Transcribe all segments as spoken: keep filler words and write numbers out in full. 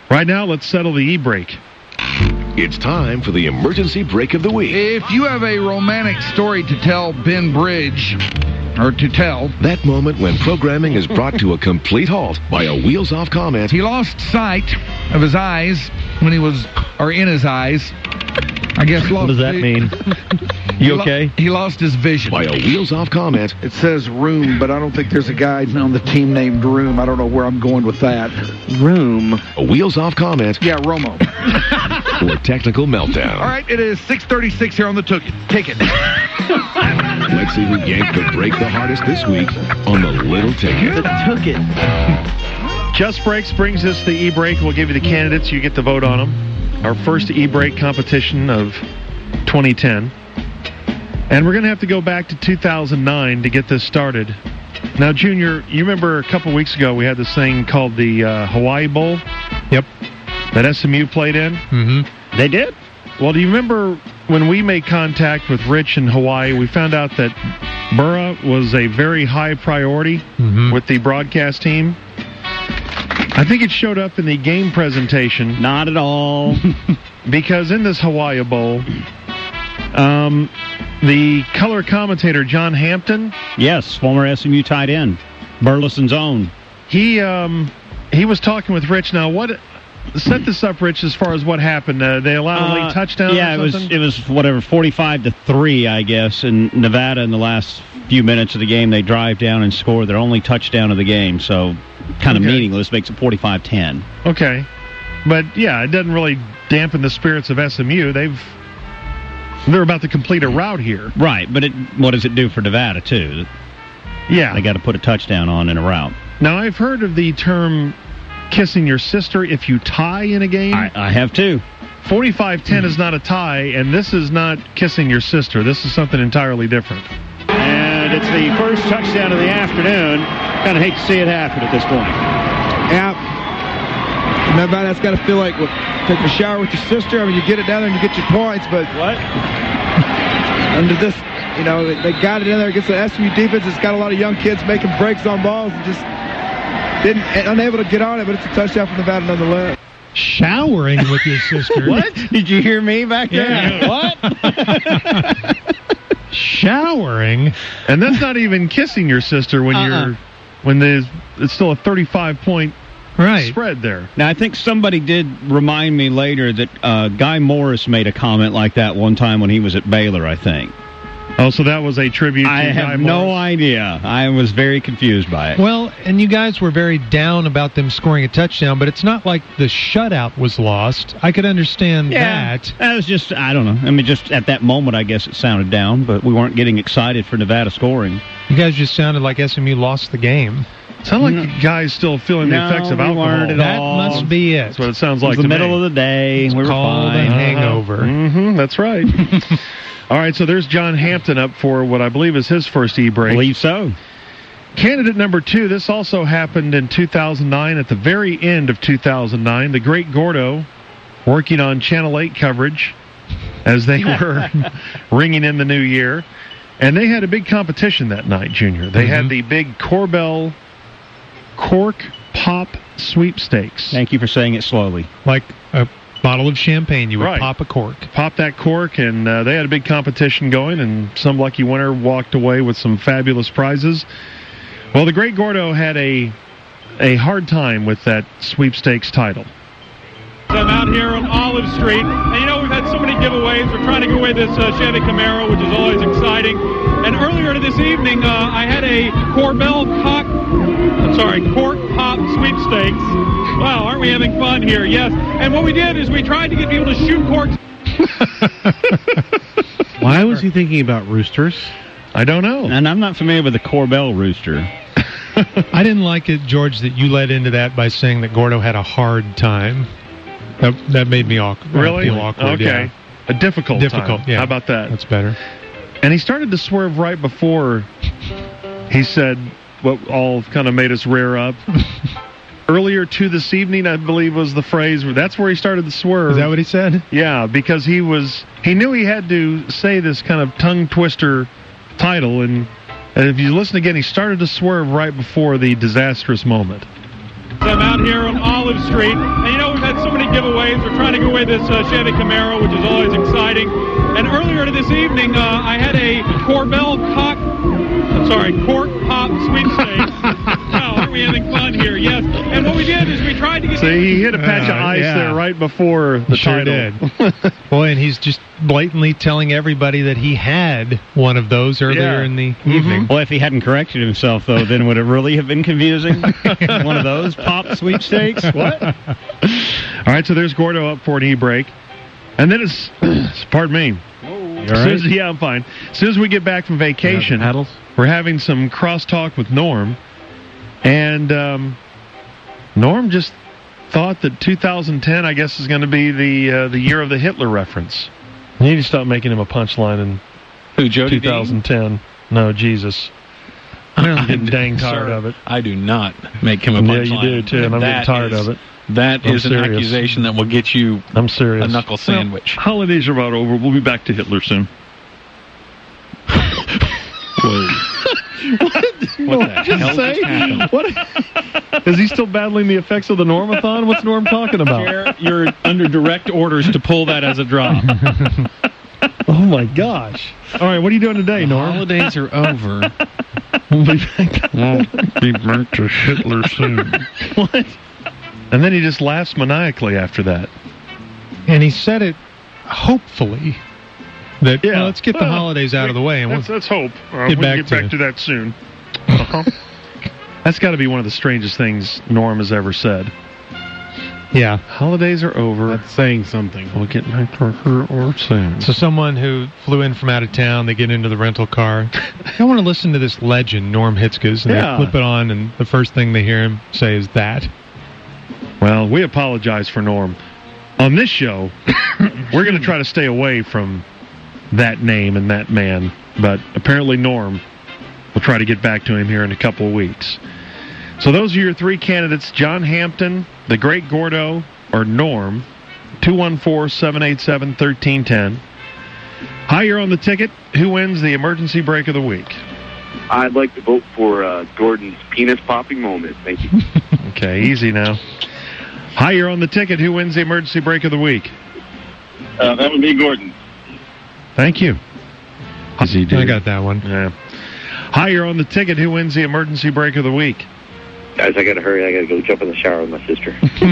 Right now, let's settle the e-brake. It's time for the emergency break of the week. If you have a romantic story to tell Ben Bridge, or to tell... That moment when programming is brought to a complete halt by a wheels-off comment. He lost sight of his eyes when he was... or in his eyes. I guess lost... What does that mean? You okay? He lost his vision. By a wheels-off comment. It says Room, but I don't think there's a guy on the team named Room. I don't know where I'm going with that. Room. A wheels-off comment. Yeah, Romo. Or technical meltdown. All right, it is six thirty-six here on the Ticket. Ticket. Let's see who yanked the break the hardest this week on the Little Ticket. The Ticket. Just Brakes brings us the e-brake. We'll give you the candidates. You get to vote on them. Our first e-brake competition of twenty ten. And we're going to have to go back to two thousand nine to get this started. Now, Junior, you remember a couple weeks ago we had this thing called the uh, Hawaii Bowl? Yep. That S M U played in? Mm-hmm. They did? Well, do you remember when we made contact with Rich in Hawaii, we found out that Burra was a very high priority mm-hmm. with the broadcast team? I think it showed up in the game presentation. Not at all. Because in this Hawaii Bowl, um, the color commentator, John Hampton. Yes, former S M U tight end. Burleson's own. He, um, he was talking with Rich. Now, what... Set this up, Rich, as far as what happened. Uh, they allowed a late uh, touchdown Yeah, or it was it was whatever, forty-five to three, I guess. And Nevada, in the last few minutes of the game, they drive down and score their only touchdown of the game. So kind of okay. meaningless. Makes it forty-five ten. Okay. But, yeah, it doesn't really dampen the spirits of S M U. They've... They're about to complete a route here. Right, but it, what does it do for Nevada, too? Yeah. They got to put a touchdown on in a route. Now, I've heard of the term... kissing your sister if you tie in a game? I, I have too. forty-five ten is not a tie, and this is not kissing your sister. This is something entirely different. And it's the first touchdown of the afternoon. Kind of hate to see it happen at this point. Yeah. Nevada's got to feel like well, take a shower with your sister. I mean, you get it down there and you get your points, but what? Under this, you know, they, they got it in there against the S M U defense. It's got a lot of young kids making breaks on balls and just didn't unable to get on it, but it's a touchdown for Nevada nonetheless. Showering with your sister. What? Did you hear me back there? Yeah. What? Showering? And that's not even kissing your sister when uh-uh. you're when there's it's still a thirty-five point right. spread there. Now, I think somebody did remind me later that uh, Guy Morris made a comment like that one time when he was at Baylor, I think. Oh, so that was a tribute I to have Guy no Morris. idea. I was very confused by it. Well, and you guys were very down about them scoring a touchdown, but it's not like the shutout was lost. I could understand yeah, that. That was just, I don't know. I mean, just at that moment, I guess it sounded down, but we weren't getting excited for Nevada scoring. You guys just sounded like S M U lost the game. Sound like No. the guy's still feeling No, the effects of we alcohol. weren't at That all. must be it. That's what it sounds It like was to the middle me. of the day. It's we were called fine. a hangover. Mm-hmm, that's right. All right, so there's John Hampton up for what I believe is his first e-break. I believe so. Candidate number two, this also happened in two thousand nine, at the very end of two thousand nine. The great Gordo working on Channel eight coverage as they were ringing in the new year. And they had a big competition that night, Junior. They mm-hmm. had the big Corbell Cork Pop Sweepstakes. Thank you for saying it slowly. Like a bottle of champagne, you would Right. pop a cork. Pop that cork, and uh, they had a big competition going, and some lucky winner walked away with some fabulous prizes. Well, the great Gordo had a a hard time with that sweepstakes title. I'm out here on Olive Street, and you know, we've had so many giveaways. We're trying to give away this uh, Chevy Camaro, which is always exciting. And earlier this evening, uh, I had a Corbell Cock, I'm sorry, Cork Pop Sweepstakes. Wow, aren't we having fun here? Yes. And what we did is we tried to get people to shoot corks. Why was he thinking about roosters? I don't know. And I'm not familiar with the Corbell rooster. I didn't like it, George, that you led into that by saying that Gordo had a hard time. That, that made me awkward. Really? Feel awkward. Okay. Yeah. A difficult, Difficult, time. yeah. How about that? That's better. And he started to swerve right before he said what all kind of made us rear up. Earlier to this evening, I believe was the phrase. That's where he started to swerve. Is that what he said? Yeah, because he was he knew he had to say this kind of tongue twister title, and, and if you listen again, he started to swerve right before the disastrous moment. So So I'm out here on Olive Street, and you know we've had so many giveaways. We're trying to give away this uh, Chevy Camaro, which is always exciting. And earlier this evening, uh, I had a Corbel cock, I'm sorry, cork pop sweepstakes. Wow, aren't we having fun here? Yes. And what we did is we tried to get. See, he hit a patch Uh, of ice yeah. there right before the Sure title. did. Boy, and he's just blatantly telling everybody that he had one of those earlier Yeah. in the Mm-hmm. evening. Well, if he hadn't corrected himself, though, then would it really have been confusing? One of those pop sweepstakes? What? All right, so there's Gordo up for an e-brake. And then it's, pardon me. You As all soon right? as- yeah, I'm fine. As soon as we get back from vacation, Paddles? we're having some crosstalk with Norm. And um, Norm just thought that two thousand ten, I guess, is going to be the uh, the year of the Hitler reference. You need to stop making him a punchline in Who, Jody two thousand ten. No, Jesus. I'm getting dang tired Sir, of it. I do not make him a Yeah, punchline. you do, too, and I'm That getting tired is- of it. That I'm is an serious. accusation that will get you I'm serious. a knuckle sandwich. Holidays are about over. We'll be back to Hitler soon. What the hell just happened? What? Is he still battling the effects of the Normathon? What's Norm talking about? Chair, you're under direct orders to pull that as a drop. Oh, my gosh. All right, what are you doing today, Norm? Holidays are over. We'll be back. We'll be back to Hitler soon. What? And then he just laughs maniacally after that. And he said it hopefully that, Yeah. well, let's get the Well, holidays out of the way and we'll Let's, let's hope. Uh, Get we back can get back to- to that soon. Uh-huh. That's got to be one of the strangest things Norm has ever said. yeah. Holidays are over. That's saying something. We'll get back to her or soon. So someone who flew in from out of town, they get into the rental car. I want to listen to this legend, Norm Hitzges, and Yeah. they flip it on, and the first thing they hear him say is that. Well, we apologize for Norm. On this show, we're going to try to stay away from that name and that man, but apparently Norm will try to get back to him here in a couple of weeks. So those are your three candidates, John Hampton, the Great Gordo, or Norm. two one four, seven eight seven, one three one zero. Higher on the ticket, who wins the emergency break of the week? I'd like to vote for uh, Gordon's penis-popping moment. Thank you. Okay, easy now. Higher on the ticket, who wins the emergency break of the week? Uh, that would be Gordon. Thank you. Easy, dude. I got that one. Yeah. Higher on the ticket, who wins the emergency break of the week? Guys, I got to hurry. I got to go jump in the shower with my sister.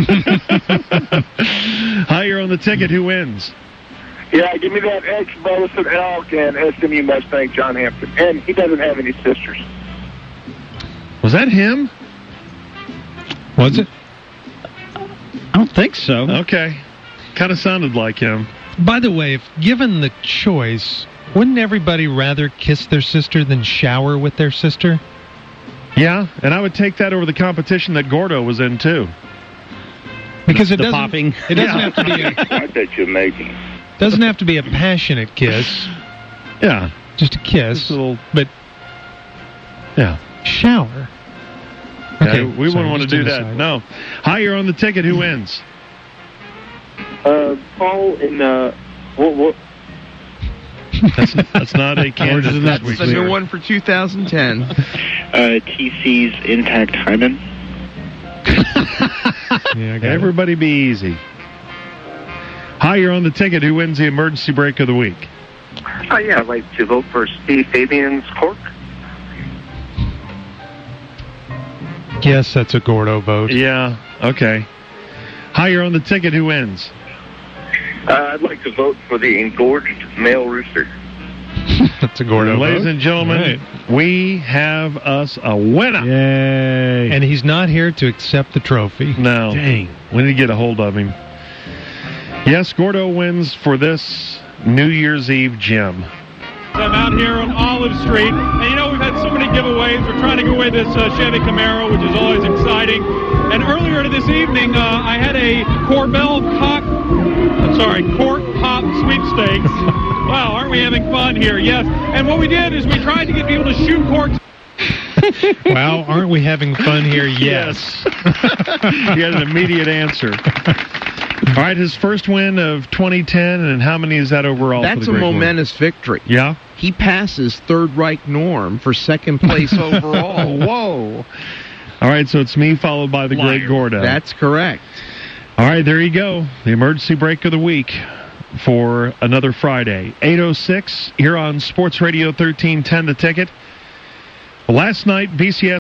Higher on the ticket, who wins? Yeah, give me that ex-Boston Elk and S M U Mustang John Hampton. And he doesn't have any sisters. Was that him? Was it? I don't think so. Okay. Kind of sounded like him. By the way, if given the choice, wouldn't everybody rather kiss their sister than shower with their sister? Yeah, and I would take that over the competition that Gordo was in, too. Because it The doesn't, popping. it doesn't Yeah. have to be a, I bet you amazing. doesn't have to be a passionate kiss, Yeah. just a kiss. Just a little, But yeah. shower. Yeah, Okay, we sorry, wouldn't want to just do an that. aside. No. Higher on the ticket, who wins? Uh, Paul and, uh, what, what? That's, that's not a candidate. That's this week, That's a new sir. one for two thousand ten. Uh, T C's Intact Hymen. Yeah, I got it. Everybody be easy. Higher on the ticket, who wins the emergency break of the week? Oh, yeah, I'd like to vote for Steve Fabian's Cork. Yes, that's a Gordo vote. Yeah, okay. Higher on the ticket, who wins? Uh, I'd like to vote for the engorged male rooster. That's a Gordo Ladies vote. and gentlemen, Right. we have us a winner. Yay. And he's not here to accept the trophy. No. Dang. We need to get a hold of him. Yes, Gordo wins for this New Year's Eve gem. I'm out here on Olive Street, and you know we've had so many giveaways. We're trying to give away this uh, Chevy Camaro, which is always exciting. And earlier this evening, uh, I had a Corbel cock, I'm sorry, cork pop sweepstakes. Wow, aren't we having fun here? Yes. And what we did is we tried to get people to shoot corks. Wow, aren't we having fun here? Yes. He had an immediate answer. All right, his first win of twenty ten, and how many is that overall? for That's the a Great Gordo? momentous victory. Yeah? He passes Third Reich Norm for second place overall. Whoa. All All right, so it's me followed by the Liar. Great Gordo. That's correct. All right, there you go. The emergency break of the week for another Friday. eight oh six here on Sports Radio thirteen ten, The Ticket. Last night, B C S